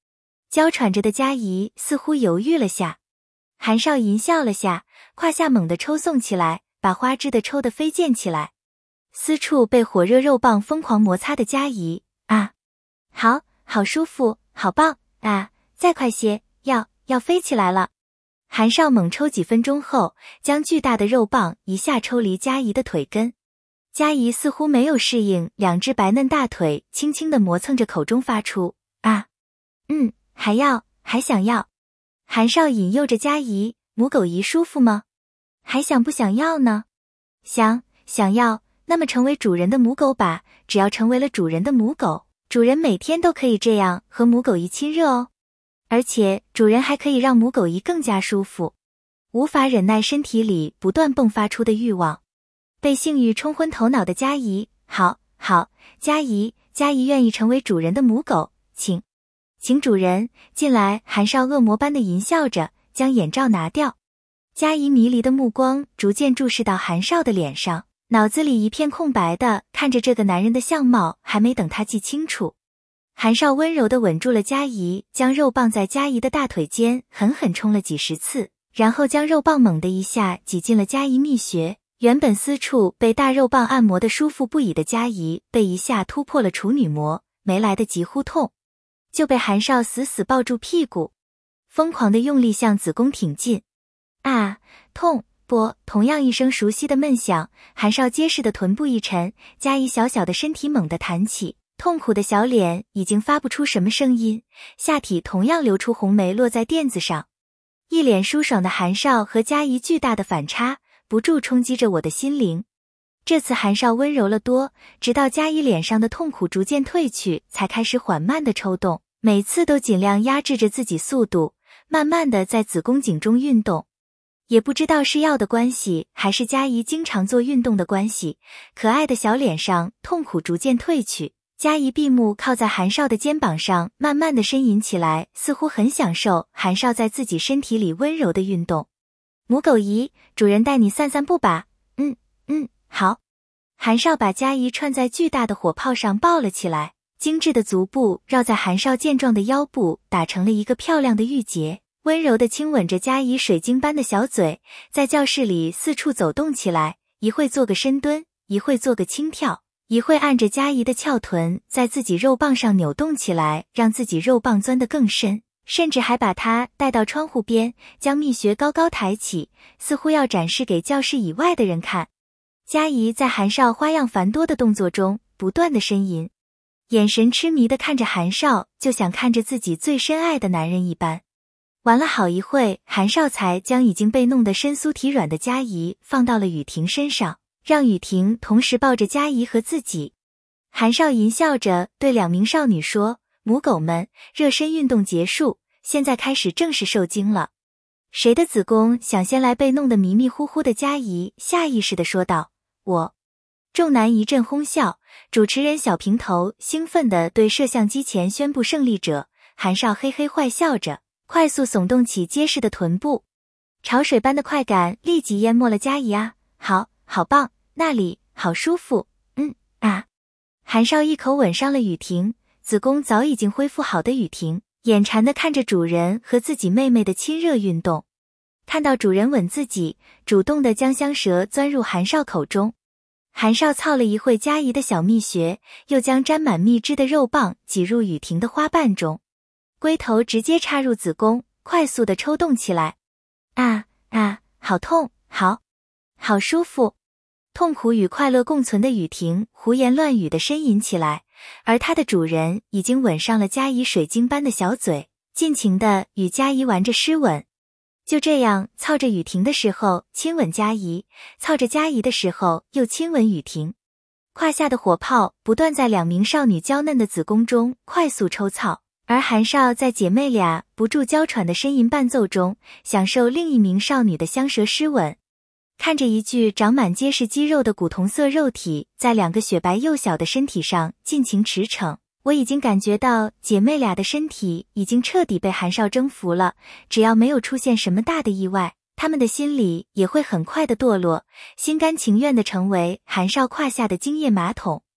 娇喘着的佳怡似乎犹豫了下，韩少淫笑了下，胯下猛地抽送起来，把花枝的抽得飞溅起来。私处被火热肉棒疯狂摩擦的佳怡，啊，好，好舒服，好棒啊！再快些，要要飞起来了。韩少猛抽几分钟后，将巨大的肉棒一下抽离佳怡的腿根。佳怡似乎没有适应，两只白嫩大腿轻轻地磨蹭着，口中发出啊，嗯，还要，还想要。韩少引诱着佳怡，母狗姨舒服吗？还想不想要呢？想，想要。那么成为主人的母狗吧，只要成为了主人的母狗，主人每天都可以这样和母狗姨亲热哦。而且主人还可以让母狗姨更加舒服。无法忍耐身体里不断迸发出的欲望，被性欲冲昏头脑的佳怡，好，好，佳怡，佳怡愿意成为主人的母狗，请，请主人进来。韩少恶魔般的淫笑着，将眼罩拿掉。佳怡迷离的目光逐渐注视到韩少的脸上，脑子里一片空白的看着这个男人的相貌，还没等他记清楚。韩少温柔地吻住了佳怡，将肉棒在佳怡的大腿间狠狠冲了几十次，然后将肉棒猛地一下挤进了佳怡蜜穴。原本私处被大肉棒按摩的舒服不已的佳怡，被一下突破了处女膜，没来得及呼痛，就被韩少死死抱住屁股，疯狂地用力向子宫挺进。啊，痛！啵，同样一声熟悉的闷响，韩少结实的臀部一沉，佳怡小小的身体猛地弹起，痛苦的小脸已经发不出什么声音，下体同样流出红梅落在垫子上。一脸舒爽的韩少和佳怡巨大的反差，不住冲击着我的心灵。这次韩少温柔了多，直到佳怡脸上的痛苦逐渐褪去，才开始缓慢的抽动，每次都尽量压制着自己速度，慢慢的在子宫颈中运动。也不知道是药的关系，还是佳怡经常做运动的关系，可爱的小脸上痛苦逐渐褪去。佳怡闭目靠在韩少的肩膀上，慢慢的呻吟起来，似乎很享受韩少在自己身体里温柔的运动。母狗姨，主人带你散散步吧。嗯嗯，好。韩少把佳怡串在巨大的火炮上抱了起来，精致的足部绕在韩少健壮的腰部，打成了一个漂亮的玉结。温柔地亲吻着佳怡水晶般的小嘴，在教室里四处走动起来，一会做个深蹲，一会做个轻跳，一会按着佳怡的翘臀在自己肉棒上扭动起来，让自己肉棒钻得更深，甚至还把她带到窗户边，将蜜穴高高抬起，似乎要展示给教室以外的人看。佳怡在韩少花样繁多的动作中不断地呻吟，眼神痴迷地看着韩少，就像看着自己最深爱的男人一般。玩了好一会，韩少才将已经被弄得身酥体软的佳怡放到了雨婷身上，让雨婷同时抱着佳怡和自己。韩少淫笑着对两名少女说，母狗们，热身运动结束，现在开始正式受精了。谁的子宫想先来？被弄得迷迷糊糊的佳怡下意识地说道，我。众男一阵哄笑，主持人小平头兴奋地对摄像机前宣布胜利者。韩少嘿嘿坏笑着，快速耸动起结实的臀部，潮水般的快感立即淹没了佳怡啊！好，好棒，那里好舒服，嗯啊！韩少一口吻上了雨婷，子宫早已经恢复好的雨婷，眼馋地看着主人和自己妹妹的亲热运动，看到主人吻自己，主动地将香舌钻入韩少口中。韩少操了一会佳怡的小蜜穴，又将沾满蜜汁的肉棒挤入雨婷的花瓣中。龟头直接插入子宫，快速地抽动起来。啊啊，好痛，好，好舒服！痛苦与快乐共存的雨婷胡言乱语地呻吟起来，而她的主人已经吻上了佳怡水晶般的小嘴，尽情地与佳怡玩着湿吻。就这样，操着雨婷的时候亲吻佳怡，操着佳怡的时候又亲吻雨婷。胯下的火炮不断在两名少女娇嫩的子宫中快速抽操。而韩少在姐妹俩不住娇喘的呻吟伴奏中，享受另一名少女的香舌湿吻。看着一具长满结实肌肉的古铜色肉体在两个雪白幼小的身体上尽情驰骋，我已经感觉到姐妹俩的身体已经彻底被韩少征服了。只要没有出现什么大的意外，他们的心理也会很快的堕落，心甘情愿地成为韩少胯下的精液马桶。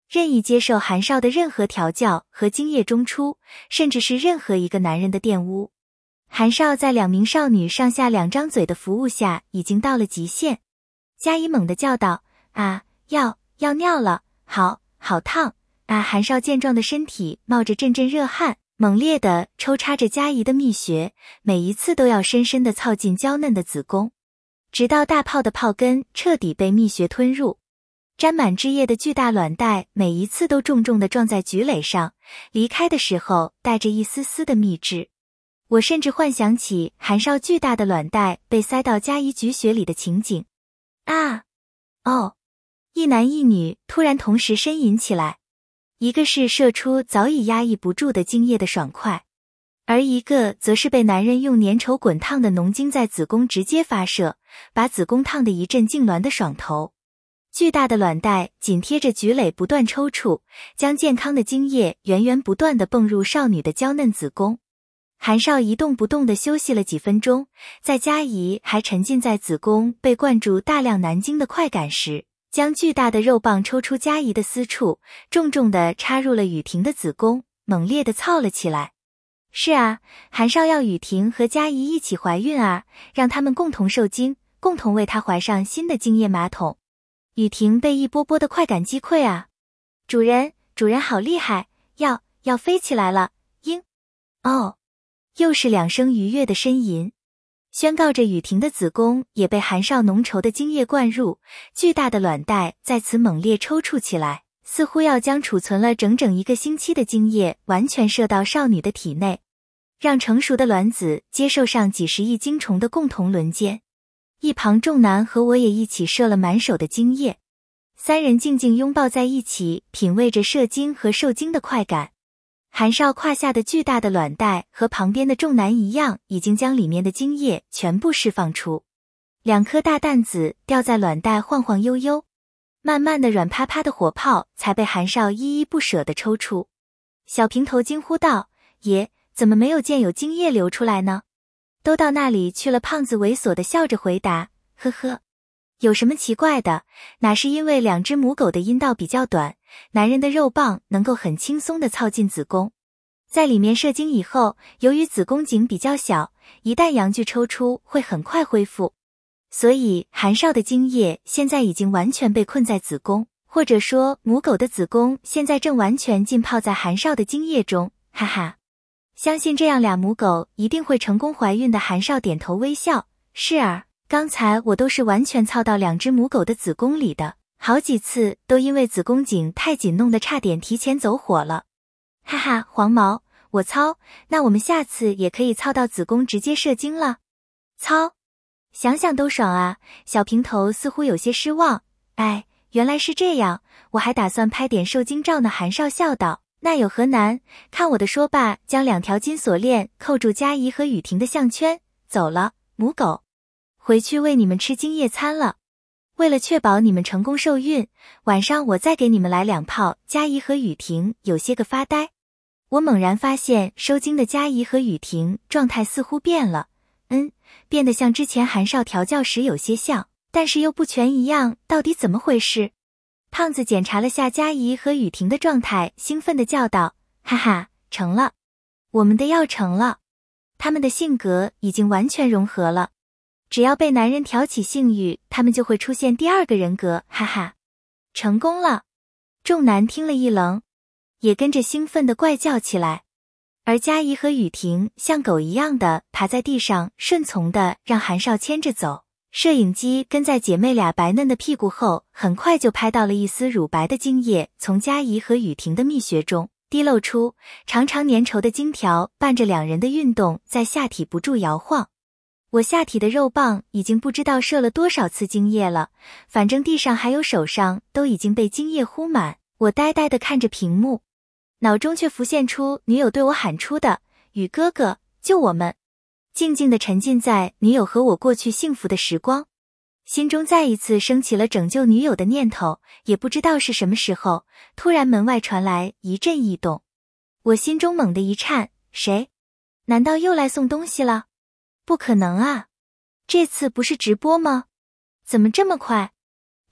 任意接受韩少的任何调教和精液中出，甚至是任何一个男人的玷污。韩少在两名少女上下两张嘴的服务下已经到了极限。佳怡猛地叫道：啊，要要尿了，好好烫啊！韩少健壮的身体冒着阵阵热汗，猛烈地抽插着佳怡的蜜穴，每一次都要深深地操进娇嫩的子宫，直到大炮的炮根彻底被蜜穴吞入。沾满汁液的巨大卵袋每一次都重重地撞在菊蕾上，离开的时候带着一丝丝的蜜汁。我甚至幻想起韩少巨大的卵袋被塞到佳怡菊穴里的情景。啊！哦！一男一女突然同时呻吟起来，一个是射出早已压抑不住的精液的爽快，而一个则是被男人用粘稠滚烫的浓精在子宫直接发射，把子宫烫得一阵痉挛的爽头。巨大的卵袋紧贴着菊蕾不断抽搐，将健康的精液源源不断地泵入少女的娇嫩子宫。韩少一动不动地休息了几分钟，在佳怡还沉浸在子宫被灌注大量男精的快感时，将巨大的肉棒抽出佳怡的私处，重重地插入了雨婷的子宫，猛烈地操了起来。是啊，韩少要雨婷和佳怡一起怀孕啊，让他们共同受精，共同为她怀上新的精液马桶。雨婷被一波波的快感击溃啊！主人，主人好厉害，要要飞起来了！嘤！哦，又是两声愉悦的呻吟，宣告着雨婷的子宫也被韩少浓稠的精液灌入，巨大的卵袋在此猛烈抽搐起来，似乎要将储存了整整一个星期的精液完全射到少女的体内，让成熟的卵子接受上几十亿精虫的共同轮奸。一旁众男和我也一起射了满手的精液，三人静静拥抱在一起，品味着射精和受精的快感。韩少胯下的巨大的卵袋和旁边的众男一样，已经将里面的精液全部释放出，两颗大蛋子吊在卵袋晃晃悠悠，慢慢的软趴趴的火炮才被韩少依依不舍地抽出。小平头惊呼道：爷，怎么没有见有精液流出来呢？都到那里去了。胖子猥琐地笑着回答：呵呵，有什么奇怪的，哪是因为两只母狗的阴道比较短，男人的肉棒能够很轻松地操进子宫，在里面射精以后，由于子宫颈比较小，一旦阳具抽出会很快恢复，所以韩少的精液现在已经完全被困在子宫，或者说母狗的子宫现在正完全浸泡在韩少的精液中，哈哈。相信这样俩母狗一定会成功怀孕的。韩少点头微笑：是儿，刚才我都是完全操到两只母狗的子宫里的，好几次都因为子宫颈太紧弄得差点提前走火了。哈哈，黄毛，我操，那我们下次也可以操到子宫直接射精了。操，想想都爽啊。小平头似乎有些失望，哎，原来是这样，我还打算拍点受精照呢。韩少笑道：那有何难？看我的！说罢，将两条金锁链扣住佳怡和雨婷的项圈，走了，母狗，回去喂你们吃精液餐了。为了确保你们成功受孕，晚上我再给你们来两炮。佳怡和雨婷有些个发呆。我猛然发现收精的佳怡和雨婷状态似乎变了，嗯，变得像之前韩少调教时有些像，但是又不全一样，到底怎么回事？胖子检查了下佳怡和雨婷的状态，兴奋地叫道：哈哈，成了，我们的要成了，他们的性格已经完全融合了，只要被男人挑起性欲，他们就会出现第二个人格，哈哈，成功了。众男听了一愣，也跟着兴奋地怪叫起来，而佳怡和雨婷像狗一样的爬在地上，顺从地让韩少牵着走。摄影机跟在姐妹俩白嫩的屁股后，很快就拍到了一丝乳白的精液从佳怡和雨婷的蜜穴中滴漏出，长长粘稠的精条伴着两人的运动在下体不住摇晃。我下体的肉棒已经不知道射了多少次精液了，反正地上还有手上都已经被精液糊满。我呆呆地看着屏幕，脑中却浮现出女友对我喊出的：雨哥哥，救我们！静静地沉浸在女友和我过去幸福的时光，心中再一次升起了拯救女友的念头。也不知道是什么时候，突然门外传来一阵异动，我心中猛地一颤，谁？难道又来送东西了？不可能啊，这次不是直播吗？怎么这么快？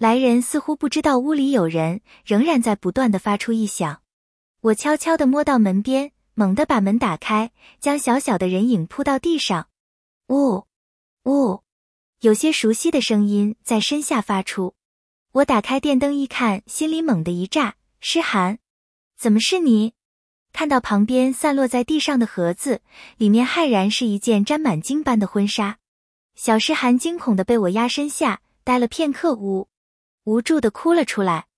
来人似乎不知道屋里有人，仍然在不断地发出异响。我悄悄地摸到门边，猛地把门打开，将小小的人影扑到地上。呜呜，有些熟悉的声音在身下发出。我打开电灯一看，心里猛地一炸，诗涵，怎么是你？看到旁边散落在地上的盒子，里面骇然是一件沾满金斑的婚纱。小诗涵惊恐地被我压身下，待了片刻，无无助地哭了出来。